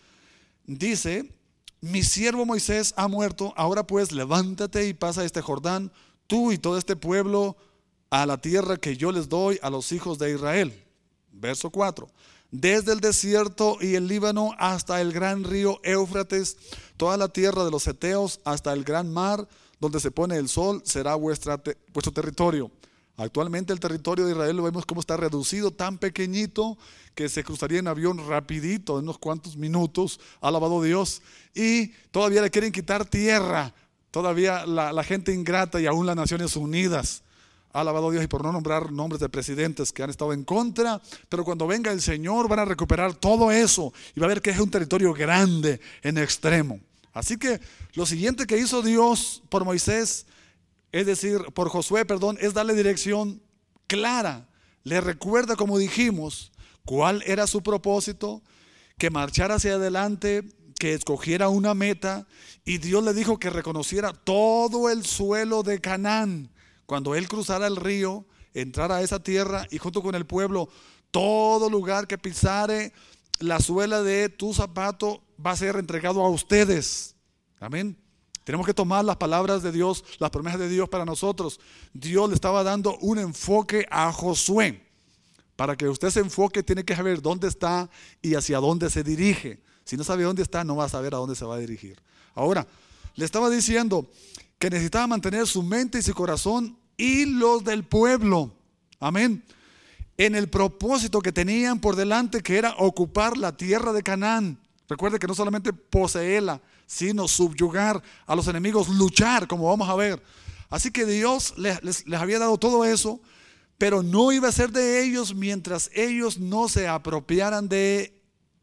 dice: mi siervo Moisés ha muerto, ahora pues levántate y pasa este Jordán, tú y todo este pueblo, a la tierra que yo les doy a los hijos de Israel. Verso 4, desde el desierto y el Líbano hasta el gran río Éufrates, toda la tierra de los heteos hasta el gran mar, donde se pone el sol, será vuestro territorio. Actualmente el territorio de Israel lo vemos como está reducido, tan pequeñito que se cruzaría en avión rapidito, en unos cuantos minutos, alabado Dios. Y todavía le quieren quitar tierra, todavía la gente ingrata y aún las Naciones Unidas, alabado Dios, y por no nombrar nombres de presidentes que han estado en contra, pero cuando venga el Señor van a recuperar todo eso y va a ver que es un territorio grande en extremo. Así que lo siguiente que hizo Dios por Moisés, es decir, por Josué, perdón, es darle dirección clara. Le recuerda, como dijimos, cuál era su propósito, que marchara hacia adelante, que escogiera una meta, y Dios le dijo que reconociera todo el suelo de Canaán. Cuando él cruzara el río, entrara a esa tierra, y junto con el pueblo, todo lugar que pisare la suela de tu zapato va a ser entregado a ustedes. Amén. Tenemos que tomar las palabras de Dios, las promesas de Dios para nosotros. Dios le estaba dando un enfoque a Josué. Para que usted se enfoque, tiene que saber dónde está y hacia dónde se dirige. Si no sabe dónde está, no va a saber a dónde se va a dirigir. Ahora, le estaba diciendo que necesitaba mantener su mente y su corazón y los del pueblo. Amén. En el propósito que tenían por delante, que era ocupar la tierra de Canaán. Recuerde que no solamente poseerla, sino subyugar a los enemigos, luchar, como vamos a ver. Así que Dios les había dado todo eso, pero no iba a ser de ellos mientras ellos no se apropiaran de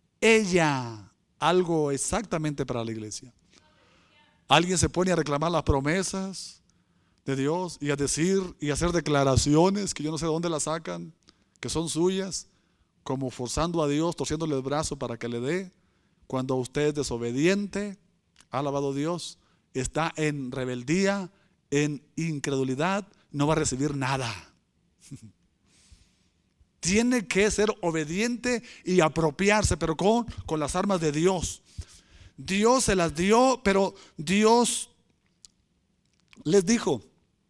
ella. Algo exactamente para la iglesia. Alguien se pone a reclamar las promesas de Dios y a decir y a hacer declaraciones que yo no sé de dónde las sacan, que son suyas, como forzando a Dios, torciéndole el brazo para que le dé. Cuando usted es desobediente, alabado Dios, está en rebeldía, en incredulidad, no va a recibir nada. Tiene que ser obediente y apropiarse, pero con las armas de Dios. Dios se las dio, pero Dios les dijo: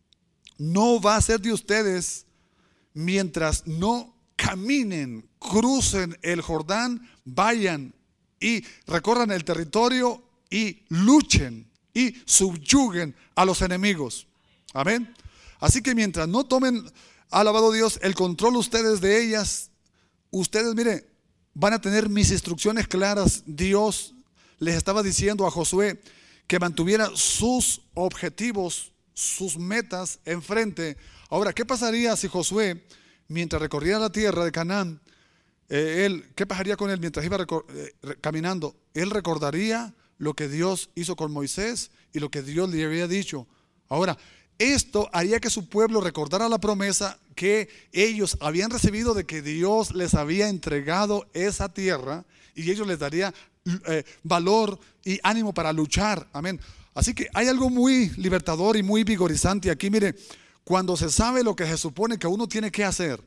no va a ser de ustedes mientras no caminen, crucen el Jordán, vayan y recorran el territorio y luchen y subyuguen a los enemigos. Amén. Así que mientras no tomen, alabado Dios, el control ustedes de ellas, ustedes, mire, van a tener mis instrucciones claras. Dios les estaba diciendo a Josué que mantuviera sus objetivos, sus metas enfrente. Ahora, ¿qué pasaría si Josué, mientras recorría la tierra de Canaán, qué pasaría con él mientras iba caminando? Él recordaría lo que Dios hizo con Moisés y lo que Dios le había dicho. Ahora, esto haría que su pueblo recordara la promesa que ellos habían recibido de que Dios les había entregado esa tierra, y ellos les daría valor y ánimo para luchar. Amén. Así que hay algo muy libertador y muy vigorizante aquí. Mire, cuando se sabe lo que se supone que uno tiene que hacer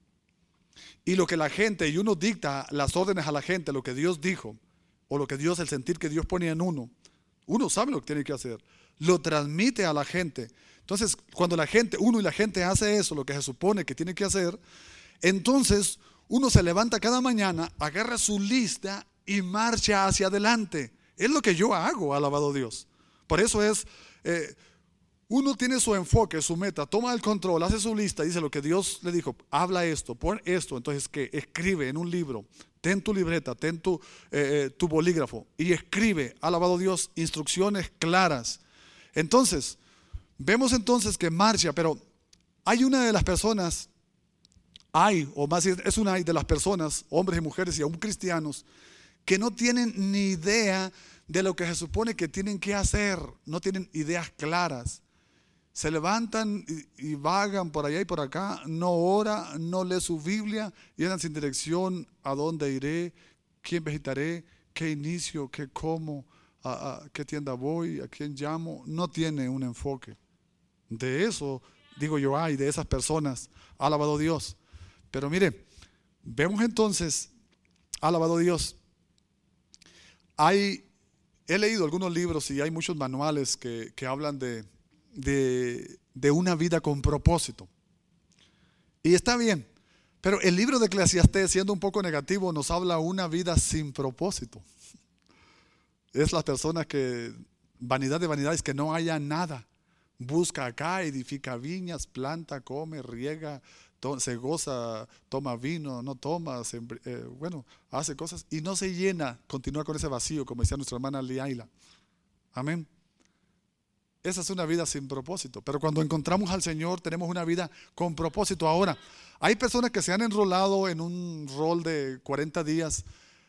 y lo que la gente, y uno dicta las órdenes a la gente, lo que Dios dijo, o lo que Dios, el sentir que Dios ponía en uno sabe lo que tiene que hacer, lo transmite a la gente. Entonces, cuando uno y la gente hace eso, lo que se supone que tiene que hacer, entonces uno se levanta cada mañana, agarra su lista y marcha hacia adelante. Es lo que yo hago, alabado Dios. Por eso es, uno tiene su enfoque, su meta, toma el control, hace su lista, dice lo que Dios le dijo, habla esto, pon esto. Entonces, que escribe en un libro, ten tu libreta, ten tu bolígrafo y escribe, alabado Dios, instrucciones claras. Entonces, vemos entonces que marcha, pero hay una de las personas, o más es una de las personas, hombres y mujeres y aún cristianos, que no tienen ni idea de lo que se supone que tienen que hacer, no tienen ideas claras. Se levantan y vagan por allá y por acá, no ora, no lee su Biblia y andan sin dirección. ¿A dónde iré? ¿Quién visitaré? ¿Qué inicio? ¿Qué como? ¿A qué tienda voy? ¿A quién llamo? No tiene un enfoque. De eso, digo yo, hay de esas personas, alabado Dios. Pero mire, vemos entonces, alabado Dios, he leído algunos libros y hay muchos manuales que hablan de una vida con propósito. Y está bien, pero el libro de Eclesiastés, siendo un poco negativo, nos habla una vida sin propósito. Es las personas que, vanidad de vanidades, que no haya nada. Busca acá, edifica viñas, planta, come, riega, se goza, toma vino, no toma, hace cosas y no se llena, continúa con ese vacío, como decía nuestra hermana Liaila. Amén. Esa es una vida sin propósito. Pero cuando encontramos al Señor, tenemos una vida con propósito. Ahora, hay personas que se han enrolado en un rol de 40 días,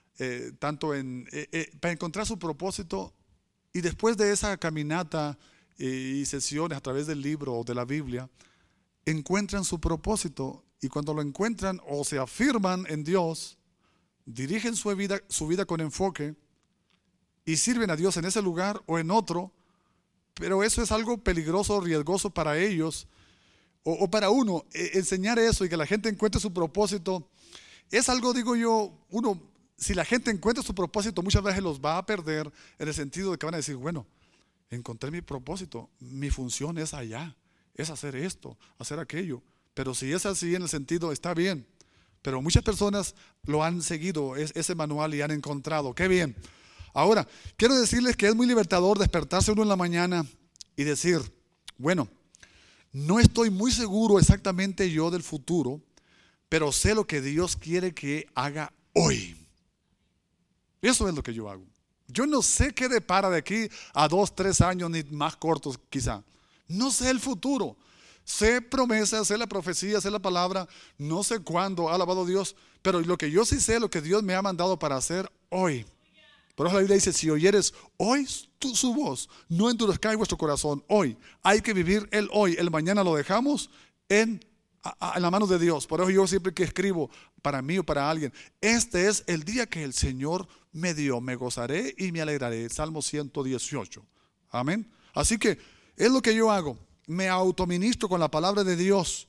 para encontrar su propósito, y después de esa caminata y sesiones a través del libro o de la Biblia, encuentran su propósito, y cuando lo encuentran o se afirman en Dios, dirigen su vida con enfoque y sirven a Dios en ese lugar o en otro. Pero eso es algo peligroso, riesgoso para ellos o para uno. Enseñar eso y que la gente encuentre su propósito es algo, digo yo, si la gente encuentra su propósito, muchas veces los va a perder, en el sentido de que van a decir, bueno, encontré mi propósito, mi función es allá, es hacer esto, hacer aquello. Pero si es así, en el sentido, está bien. Pero muchas personas lo han seguido, ese manual, y han encontrado. ¡Qué bien! Ahora, quiero decirles que es muy libertador despertarse uno en la mañana y decir, bueno, no estoy muy seguro exactamente yo del futuro, pero sé lo que Dios quiere que haga hoy. Eso es lo que yo hago. Yo no sé qué depara de aquí a 2, 3 años, ni más cortos quizá. No sé el futuro. Sé promesas, sé la profecía, sé la palabra. No sé cuándo, alabado Dios. Pero lo que yo sí sé, lo que Dios me ha mandado para hacer hoy. Por eso la Biblia dice, si oyeres hoy su voz, no endurezcáis vuestro corazón. Hoy, hay que vivir el hoy. El mañana lo dejamos en la mano de Dios. Por eso yo siempre que escribo, para mí o para alguien, este es el día que el Señor me dio, me gozaré y me alegraré. Salmo 118. Amén. Así que es lo que yo hago. me autoministro con la palabra de Dios.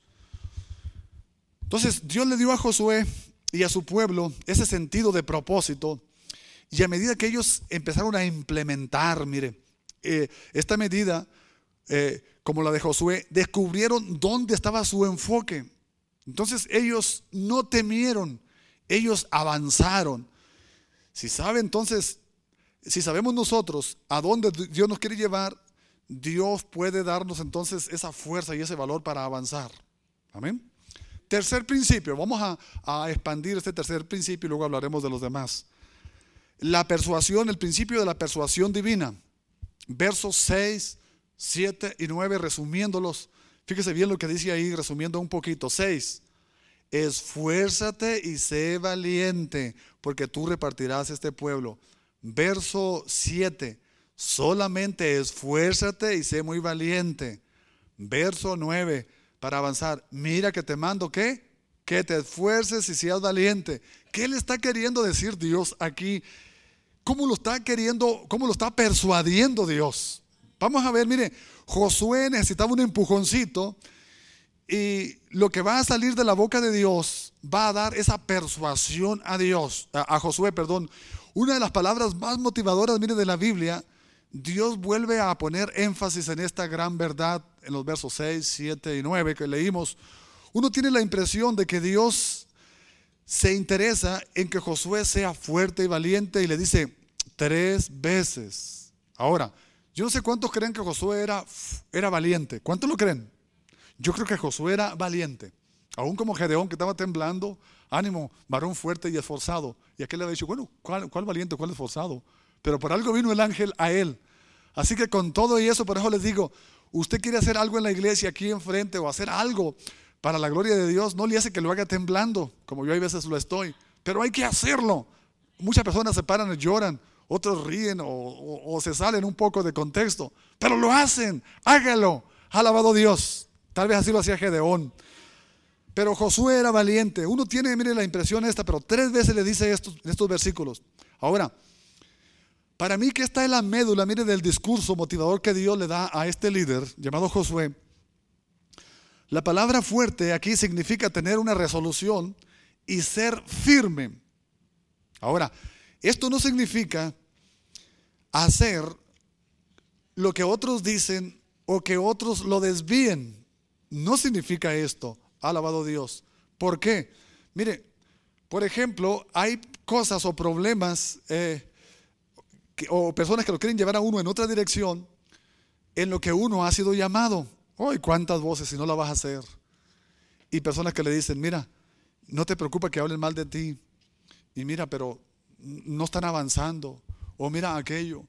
Entonces Dios le dio a Josué y a su pueblo ese sentido de propósito, y a medida que ellos empezaron a implementar, mire, esta medida, como la de Josué, descubrieron dónde estaba su enfoque. Entonces ellos no temieron, ellos avanzaron. Si sabemos nosotros a dónde Dios nos quiere llevar, Dios puede darnos entonces esa fuerza y ese valor para avanzar. Amén. Tercer principio, vamos a expandir este tercer principio y luego hablaremos de los demás. La persuasión, el principio de la persuasión divina. Versos 6, 7 y 9, resumiéndolos. Fíjese bien lo que dice ahí, resumiendo un poquito. 6. Esfuérzate y sé valiente, porque tú repartirás este pueblo. Verso 7. Solamente esfuérzate y sé muy valiente. Verso 9. Para avanzar, mira que te mando, ¿qué? Que te esfuerces y seas valiente. ¿Qué le está queriendo decir Dios aquí? ¿Cómo lo está persuadiendo Dios? Vamos a ver, mire, Josué necesitaba un empujoncito, y lo que va a salir de la boca de Dios va a dar esa persuasión a Josué. Una de las palabras más motivadoras, mire, de la Biblia. Dios vuelve a poner énfasis en esta gran verdad en los versos 6, 7 y 9 que leímos. Uno tiene la impresión de que Dios se interesa en que Josué sea fuerte y valiente, y le dice 3 veces. Ahora, yo no sé cuántos creen que Josué era valiente. ¿Cuántos lo creen? Yo creo que Josué era valiente. Aún como Gedeón, que estaba temblando. Ánimo, varón fuerte y esforzado. Y aquel le había dicho, bueno, ¿cuál valiente, cuál esforzado? Pero por algo vino el ángel a él. Así que con todo y eso, por eso les digo, usted quiere hacer algo en la iglesia aquí enfrente, o hacer algo para la gloria de Dios, no le hace que lo haga temblando, como yo a veces lo estoy, pero hay que hacerlo. Muchas personas se paran y lloran, otros ríen o se salen un poco de contexto, pero lo hacen. Hágalo. Alabado Dios. Tal vez así lo hacía Gedeón. Pero Josué era valiente. Uno tiene, mire, la impresión esta, pero 3 veces le dice estos versículos. Ahora, para mí que esta es la médula, mire, del discurso motivador que Dios le da a este líder llamado Josué. La palabra fuerte aquí significa tener una resolución y ser firme. Ahora, esto no significa hacer lo que otros dicen o que otros lo desvíen. No significa esto. Alabado Dios. ¿Por qué? Mire, por ejemplo, hay cosas o problemas o personas que lo quieren llevar a uno en otra dirección en lo que uno ha sido llamado. ¡Ay, cuántas voces si no la vas a hacer! Y personas que le dicen, mira, no te preocupes que hablen mal de ti. Y mira, pero no están avanzando. O mira aquello,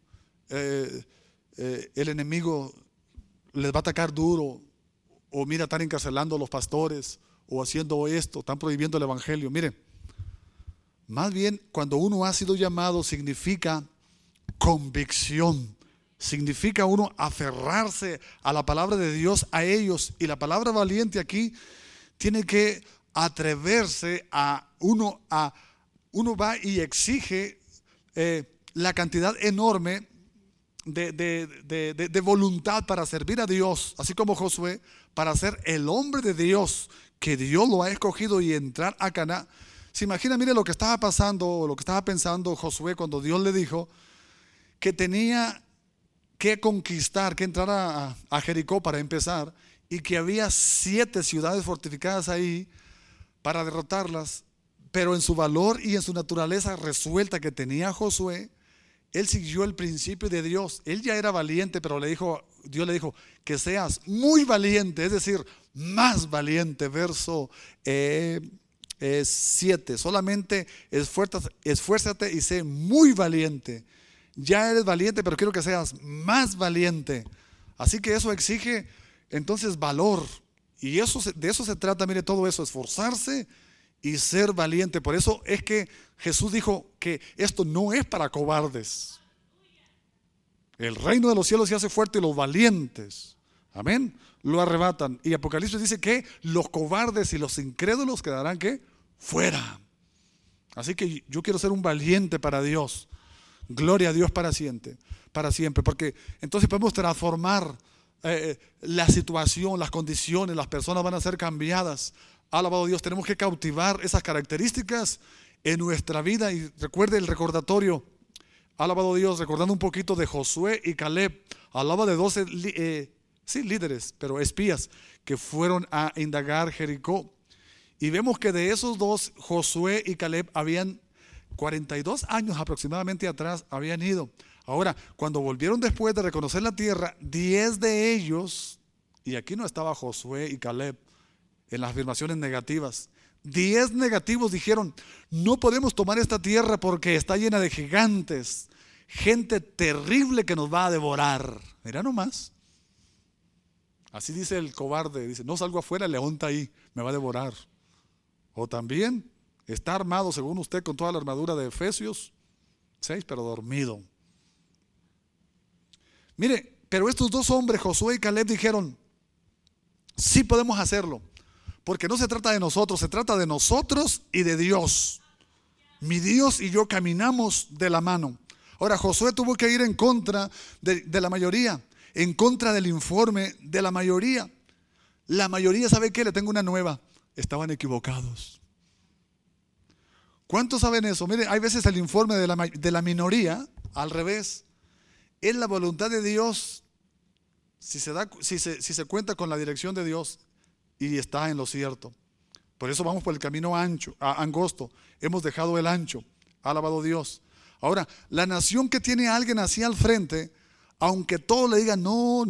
el enemigo les va a atacar duro. O mira, están encarcelando a los pastores, o haciendo esto, están prohibiendo el evangelio. Mire, más bien cuando uno ha sido llamado significa convicción, significa uno aferrarse a la palabra de Dios, a ellos. Y la palabra valiente aquí tiene que atreverse uno va y exige la cantidad enorme de voluntad para servir a Dios, así como Josué, para ser el hombre de Dios que Dios lo ha escogido y entrar a Canaán. Se imagina, mire lo que estaba pasando, lo que estaba pensando Josué cuando Dios le dijo que tenía que conquistar, que entrar a Jericó para empezar, y que había 7 ciudades fortificadas ahí para derrotarlas. Pero en su valor y en su naturaleza resuelta que tenía Josué, él siguió el principio de Dios. Él ya era valiente, pero Dios le dijo que seas muy valiente, es decir, más valiente. Verso 7, solamente esfuérzate y sé muy valiente. Ya eres valiente, pero quiero que seas más valiente. Así que eso exige entonces valor. Y de eso se trata, mire, todo eso, esforzarse y ser valiente. Por eso es que Jesús dijo que esto no es para cobardes. El reino de los cielos se hace fuerte y los valientes, amén, lo arrebatan. Y Apocalipsis dice que los cobardes y los incrédulos quedarán, ¿qué? Fuera. Así que yo quiero ser un valiente para Dios. Gloria a Dios para siempre, porque entonces podemos transformar la situación, las condiciones, las personas van a ser cambiadas. Alabado Dios, tenemos que cautivar esas características en nuestra vida. Y recuerde el recordatorio, alabado Dios, recordando un poquito de Josué y Caleb. Hablaba de 12 líderes, pero espías, que fueron a indagar Jericó. Y vemos que de esos dos, Josué y Caleb, habían 42 años aproximadamente atrás, habían ido. Ahora, cuando volvieron después de reconocer la tierra, 10 de ellos, y aquí no estaba Josué y Caleb en las afirmaciones negativas, 10 negativos dijeron: no podemos tomar esta tierra porque está llena de gigantes, gente terrible que nos va a devorar. Mira nomás. Así dice el cobarde, dice: no salgo afuera, el león está ahí, me va a devorar. O también está armado, según usted, con toda la armadura de Efesios 6, pero dormido. Mire, pero estos dos hombres, Josué y Caleb, dijeron: sí podemos hacerlo, porque no se trata de nosotros, se trata de nosotros y de Dios. Mi Dios y yo caminamos de la mano. Ahora, Josué tuvo que ir en contra de la mayoría, en contra del informe de la mayoría. La mayoría, ¿sabe qué? Le tengo una nueva: estaban equivocados. ¿Cuántos saben eso? Mire, hay veces el informe de la minoría, al revés, es la voluntad de Dios. Si se cuenta con la dirección de Dios y está en lo cierto. Por eso vamos por el camino angosto. Hemos dejado el ancho. Alabado Dios. Ahora, la nación que tiene a alguien así al frente, aunque todos le digan no.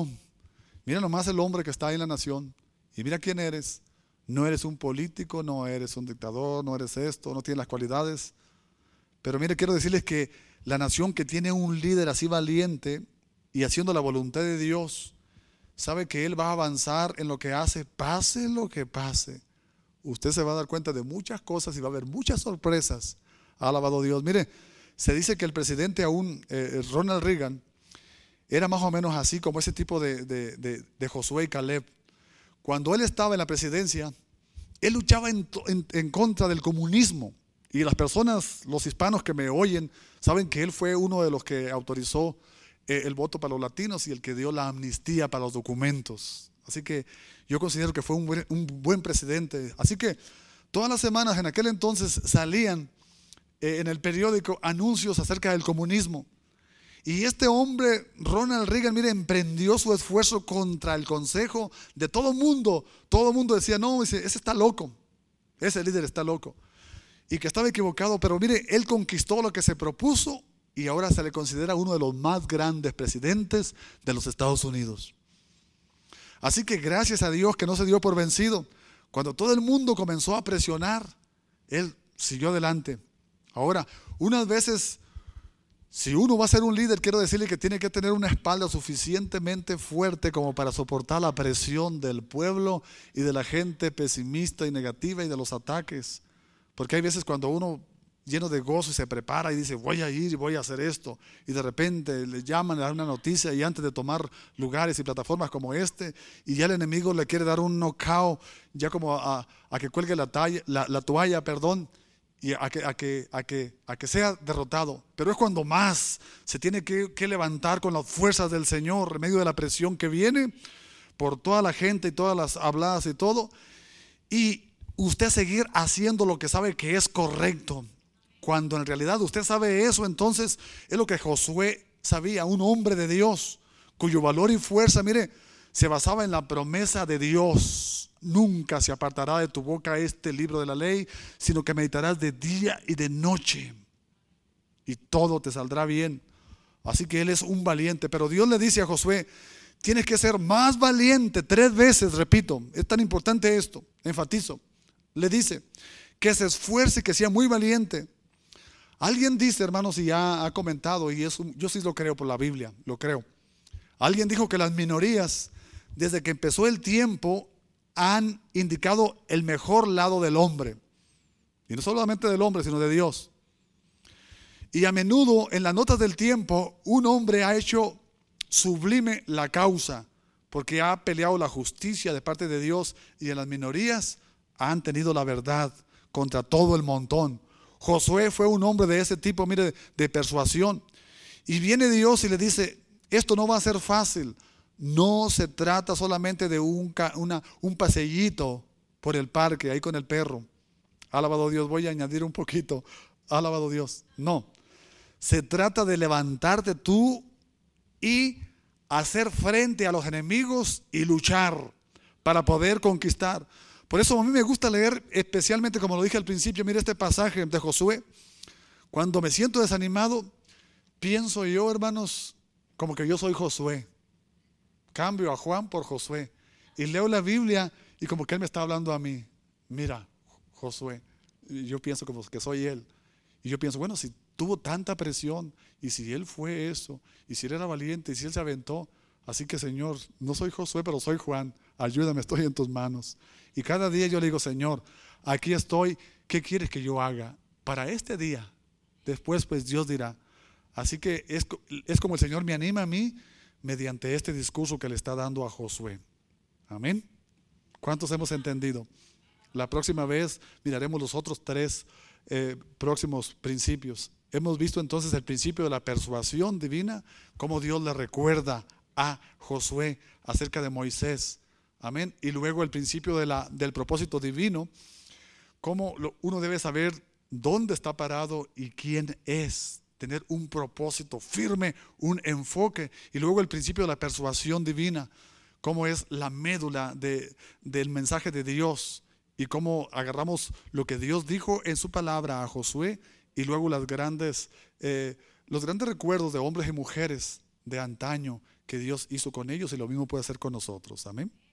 Mira nomás el hombre que está ahí en la nación. Y mira quién eres. No eres un político, no eres un dictador, no eres esto, no tienes las cualidades. Pero mire, quiero decirles que la nación que tiene un líder así valiente y haciendo la voluntad de Dios, sabe que él va a avanzar en lo que hace, pase lo que pase. Usted se va a dar cuenta de muchas cosas y va a haber muchas sorpresas. Alabado Dios. Mire, se dice que el presidente aún, Ronald Reagan, era más o menos así como ese tipo de Josué y Caleb. Cuando él estaba en la presidencia, él luchaba en contra del comunismo. Y las personas, los hispanos que me oyen, saben que él fue uno de los que autorizó el voto para los latinos y el que dio la amnistía para los documentos. Así que yo considero que fue un buen presidente. Así que todas las semanas en aquel entonces salían en el periódico anuncios acerca del comunismo. Y este hombre, Ronald Reagan, mire, emprendió su esfuerzo contra el consejo de todo el mundo. Todo el mundo decía: no, ese está loco, ese líder está loco. Y que estaba equivocado, pero mire, él conquistó lo que se propuso y ahora se le considera uno de los más grandes presidentes de los Estados Unidos. Así que gracias a Dios que no se dio por vencido. Cuando todo el mundo comenzó a presionar, él siguió adelante. Ahora, unas veces, si uno va a ser un líder, quiero decirle que tiene que tener una espalda suficientemente fuerte como para soportar la presión del pueblo y de la gente pesimista y negativa y de los ataques. Porque hay veces cuando uno, lleno de gozo, y se prepara y dice: voy a ir y voy a hacer esto, y de repente le llaman, le dan una noticia, y antes de tomar lugares y plataformas como y ya el enemigo le quiere dar un knockout, ya como a que cuelgue la toalla, y a que sea derrotado. Pero es cuando más se tiene que levantar con las fuerzas del Señor en medio de la presión que viene por toda la gente y todas las habladas y todo, y usted seguir haciendo lo que sabe que es correcto. Cuando en realidad usted sabe eso, entonces es lo que Josué sabía, un hombre de Dios cuyo valor y fuerza, mire, se basaba en la promesa de Dios: nunca se apartará de tu boca este libro de la ley, sino que meditarás de día y de noche, y todo te saldrá bien. Así que él es un valiente. Pero Dios le dice a Josué: tienes que ser más valiente. 3 veces, repito, es tan importante esto, enfatizo. Le dice que se esfuerce, que sea muy valiente. Alguien dice, hermanos, y ya ha comentado, y eso yo sí lo creo por la Biblia, lo creo. Alguien dijo que las minorías, desde que empezó el tiempo, han indicado el mejor lado del hombre. Y no solamente del hombre, sino de Dios. Y a menudo en las notas del tiempo, un hombre ha hecho sublime la causa, porque ha peleado la justicia de parte de Dios, y en las minorías han tenido la verdad contra todo el montón. Josué fue un hombre de ese tipo, mire, de persuasión. Y viene Dios y le dice: esto no va a ser fácil, No se trata solamente de un paseíto por el parque, ahí con el perro. Alabado Dios, voy a añadir un poquito. Alabado Dios. No, se trata de levantarte tú y hacer frente a los enemigos y luchar para poder conquistar. Por eso a mí me gusta leer, especialmente como lo dije al principio, mire este pasaje de Josué. Cuando me siento desanimado, pienso yo, hermanos, como que yo soy Josué. Cambio a Juan por Josué y leo la Biblia y como que él me está hablando a mí. Mira, Josué, y yo pienso como que soy él. Y yo pienso, bueno, si tuvo tanta presión y si él fue eso y si él era valiente y si él se aventó, así que Señor, no soy Josué pero soy Juan, ayúdame, estoy en tus manos. Y cada día yo le digo, Señor, aquí estoy, ¿qué quieres que yo haga para este día? Después pues Dios dirá. Así que es como el Señor me anima a mí mediante este discurso que le está dando a Josué. Amén. ¿Cuántos hemos entendido? La próxima vez miraremos los otros tres próximos principios. Hemos visto entonces el principio de la persuasión divina, cómo Dios le recuerda a Josué acerca de Moisés. Amén. Y luego el principio del propósito divino, cómo uno debe saber dónde está parado y quién es. Tener un propósito firme, un enfoque. Y luego el principio de la persuasión divina, cómo es la médula del mensaje de Dios y cómo agarramos lo que Dios dijo en su palabra a Josué y luego los grandes recuerdos de hombres y mujeres de antaño que Dios hizo con ellos y lo mismo puede hacer con nosotros. Amén.